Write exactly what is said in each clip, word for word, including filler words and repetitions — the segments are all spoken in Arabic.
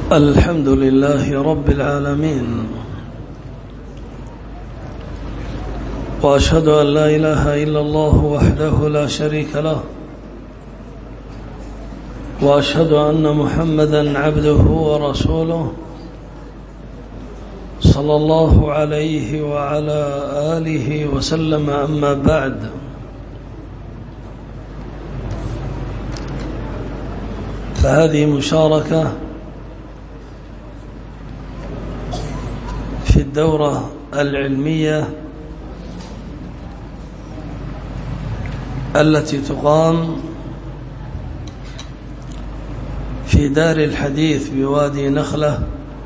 الحمد لله رب العالمين، وأشهد أن لا إله إلا الله وحده لا شريك له، وأشهد أن محمدا عبده ورسوله صلى الله عليه وعلى آله وسلم. أما بعد، فهذه مشاركة في الدورة العلمية التي تقام في دار الحديث بوادي نخلة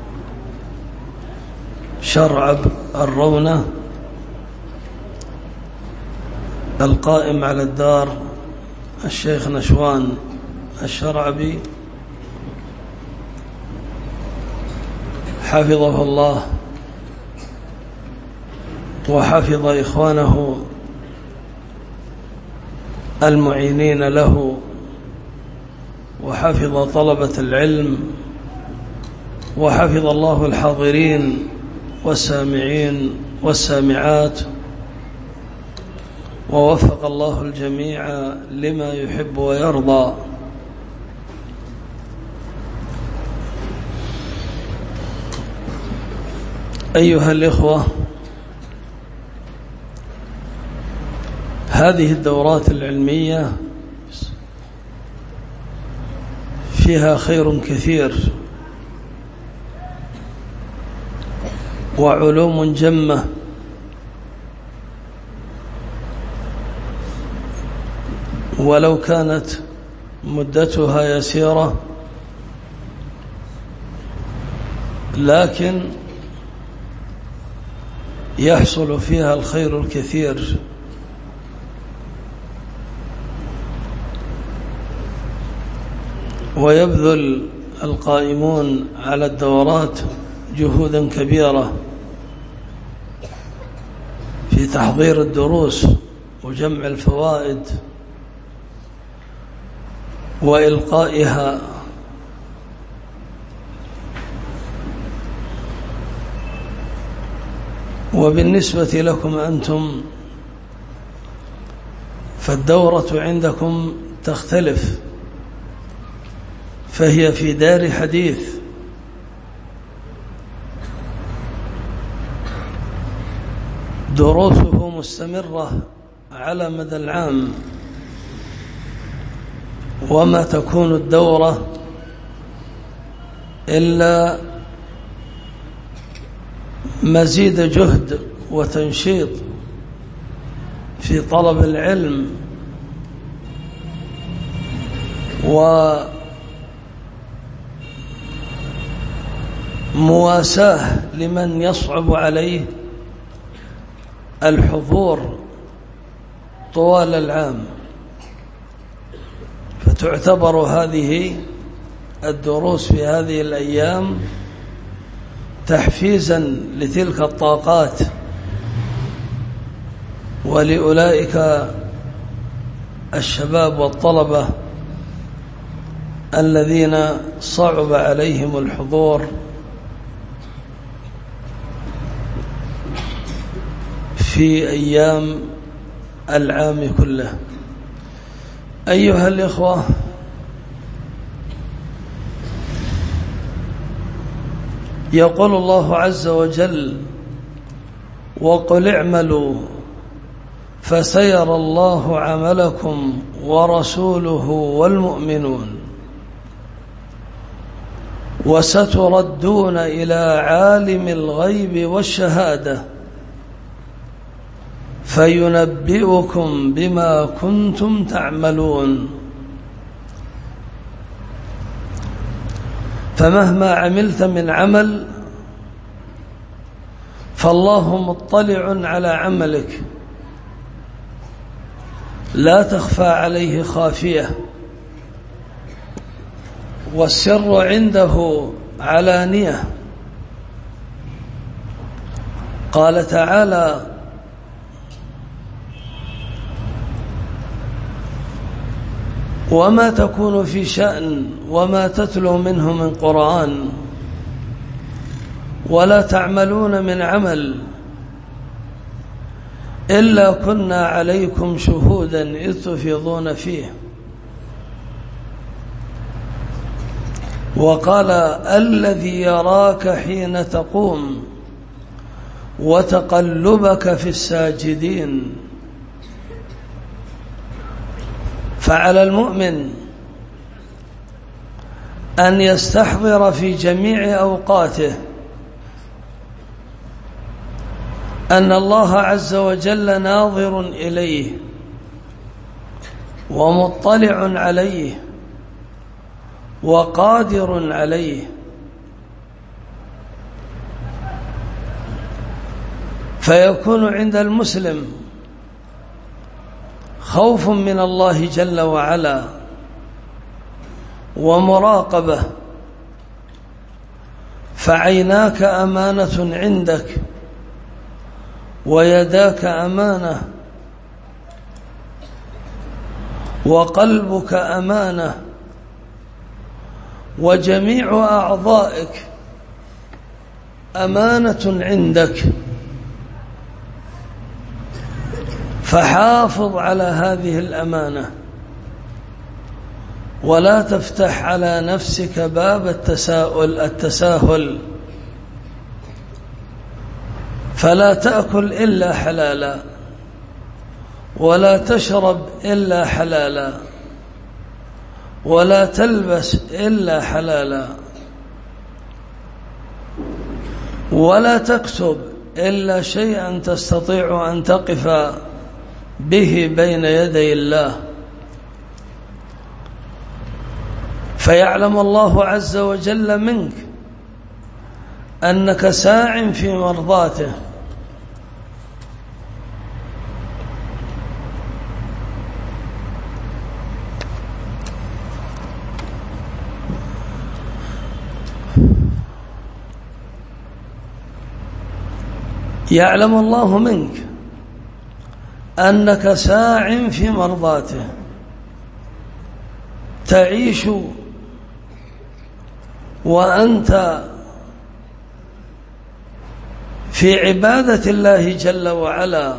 شرع الرونة، القائم على الدار الشيخ نشوان الشرعبي حفظه الله وحفظ إخوانه المعينين له، وحفظ طلبة العلم، وحفظ الله الحاضرين والسامعين والسامعات، ووفق الله الجميع لما يحب ويرضى. أيها الإخوة، هذه الدورات العلمية فيها خير كثير وعلوم جمة، ولو كانت مدتها يسيرة لكن يحصل فيها الخير الكثير. ويبذل القائمون على الدورات جهودا كبيرة في تحضير الدروس وجمع الفوائد وإلقائها، وبالنسبة لكم أنتم فالدورة عندكم تختلف، فهي في دار حديث، دروسه مستمرة على مدى العام، وما تكون الدورة إلا مزيد جهد وتنشيط في طلب العلم ومواساة لمن يصعب عليه الحضور طوال العام. فتعتبر هذه الدروس في هذه الأيام تحفيزا لتلك الطاقات ولأولئك الشباب والطلبة الذين صعب عليهم الحضور في أيام العام كله. أيها الإخوة، يقول الله عز وجل: وقل اعملوا فسيرى الله عملكم ورسوله والمؤمنون وستردون إلى عالم الغيب والشهادة فينبئكم بما كنتم تعملون. فمهما عملت من عمل فالله مطلع على عملك، لا تخفى عليه خافية، والسر عنده علانية. قال تعالى: وما تكون في شأن وما تتلو منه من قرآن ولا تعملون من عمل إلا كنا عليكم شهودا إذ تفيضون فيه. وقال الذي يراك حين تقوم وتقلبك في الساجدين. فعلى المؤمن أن يستحضر في جميع أوقاته أن الله عز وجل ناظر إليه ومطلع عليه وقادر عليه، فيكون عند المسلم خوف من الله جل وعلا ومراقبة، فعيناك أمانة عندك ويداك أمانة وقلبك أمانة وجميع أعضائك أمانة عندك، فحافظ على هذه الأمانة ولا تفتح على نفسك باب التساؤل التساهل، فلا تأكل إلا حلالا ولا تشرب إلا حلالا ولا تلبس إلا حلالا ولا تكتب إلا شيئا تستطيع أن تقف به بين يدي الله. فيعلم الله عز وجل منك أنك ساع في مرضاته، يعلم الله منك أنك ساع في مرضاته، تعيش وأنت في عبادة الله جل وعلا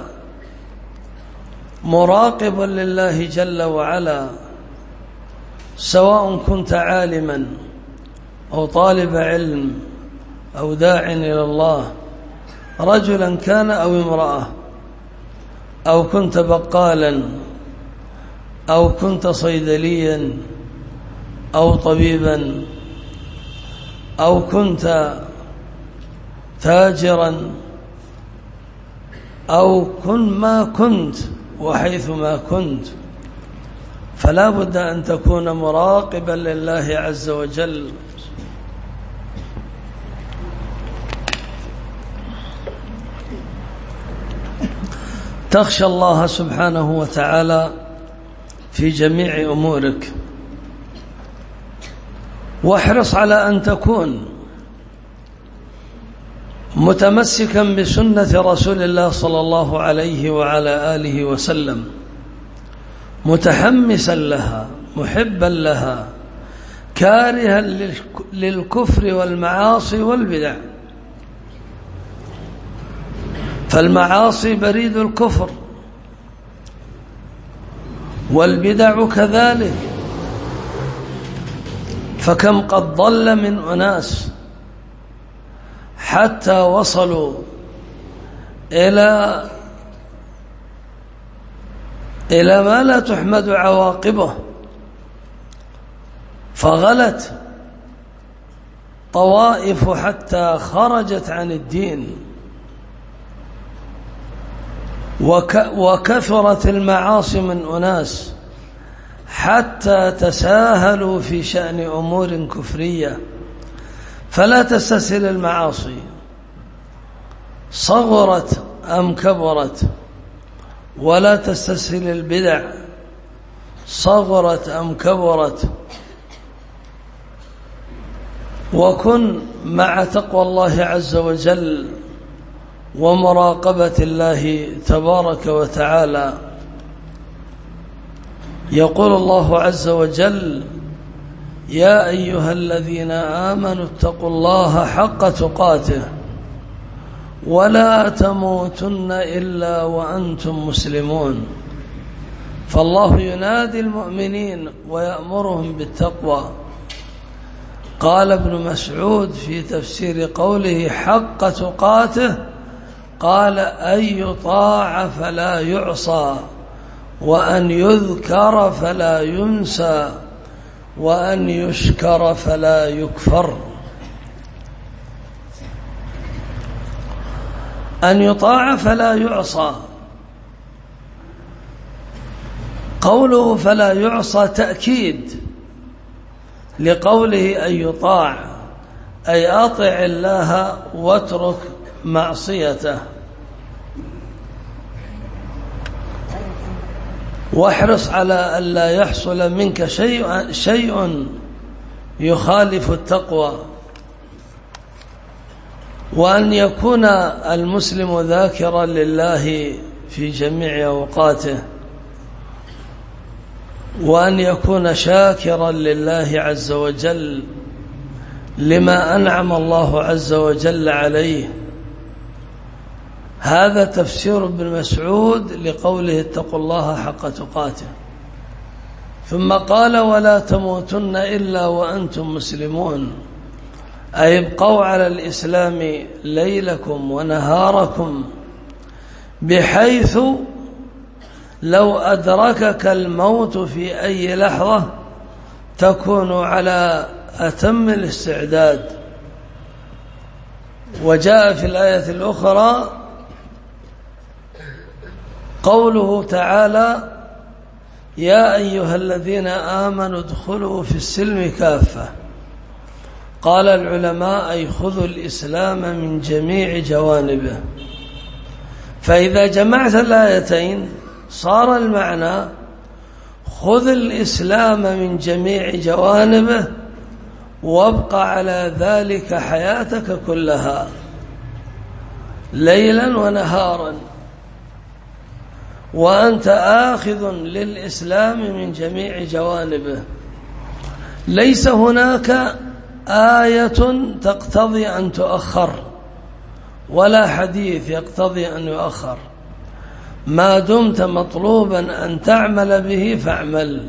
مراقبا لله جل وعلا، سواء كنت عالما أو طالب علم أو داع إلى الله، رجلا كان أو امرأة، أو كنت بقالا أو كنت صيدليا أو طبيبا أو كنت تاجرا أو كن ما كنت وحيث ما كنت، فلا بد أن تكون مراقبا لله عز وجل. تخشى الله سبحانه وتعالى في جميع أمورك، واحرص على أن تكون متمسكا بسنة رسول الله صلى الله عليه وعلى آله وسلم، متحمسا لها محبا لها، كارها للكفر والمعاصي والبدع، فالمعاصي بريد الكفر والبدع كذلك، فكم قد ضل من أناس حتى وصلوا إلى إلى ما لا تحمد عواقبه، فغلت طوائف حتى خرجت عن الدين، وكثرت المعاصي من أناس حتى تساهلوا في شأن أمور كفرية. فلا تستسهل المعاصي صغرت أم كبرت، ولا تستسهل البدع صغرت أم كبرت، وكن مع تقوى الله عز وجل ومراقبة الله تبارك وتعالى. يقول الله عز وجل: يا أيها الذين آمنوا اتقوا الله حق تقاته ولا تموتن إلا وأنتم مسلمون. فالله ينادي المؤمنين ويأمرهم بالتقوى. قال ابن مسعود في تفسير قوله حق تقاته، قال أن يطاع فلا يعصى، وأن يذكر فلا ينسى، وأن يشكر فلا يكفر. أن يطاع فلا يعصى، قوله فلا يعصى تأكيد لقوله أن يطاع، أي أطع الله واترك معصيته، واحرص على ألا يحصل منك شيء شيء يخالف التقوى، وأن يكون المسلم ذاكرا لله في جميع أوقاته، وأن يكون شاكرا لله عز وجل لما أنعم الله عز وجل عليه. هذا تفسير ابن مسعود لقوله اتقوا الله حق تقاته. ثم قال ولا تموتن إلا وأنتم مسلمون، أي ابقوا على الإسلام ليلكم ونهاركم، بحيث لو أدركك الموت في أي لحظة تكون على أتم الاستعداد. وجاء في الآية الأخرى قوله تعالى يا أيها الذين آمنوا ادخلوا في السلم كافة. قال العلماء أي خذوا الإسلام من جميع جوانبه. فإذا جمعت الآيتين صار المعنى خذ الإسلام من جميع جوانبه وابقى على ذلك حياتك كلها ليلا ونهارا، وأنت آخذ للإسلام من جميع جوانبه. ليس هناك آية تقتضي أن تؤخر ولا حديث يقتضي أن يؤخر. ما دمت مطلوبا أن تعمل به فاعمل،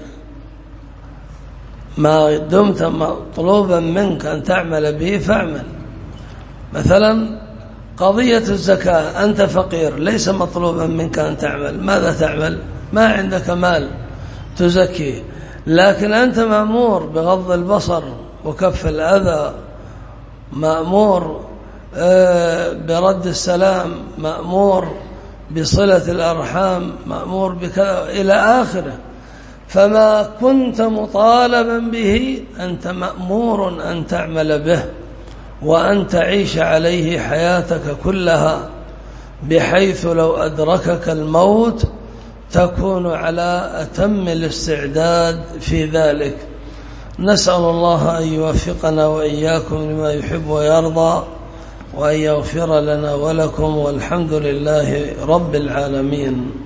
ما دمت مطلوبا منك أن تعمل به فاعمل. مثلا قضية الزكاة، أنت فقير ليس مطلوبا منك أن تعمل، ماذا تعمل؟ ما عندك مال تزكيه، لكن أنت مأمور بغض البصر وكف الأذى، مأمور برد السلام، مأمور بصلة الأرحام، مأمور بكذا إلى آخره. فما كنت مطالبا به أنت مأمور أن تعمل به وأن تعيش عليه حياتك كلها، بحيث لو أدركك الموت تكون على أتم الاستعداد في ذلك. نسأل الله أن يوفقنا وإياكم لما يحب ويرضى، وأن يغفر لنا ولكم، والحمد لله رب العالمين.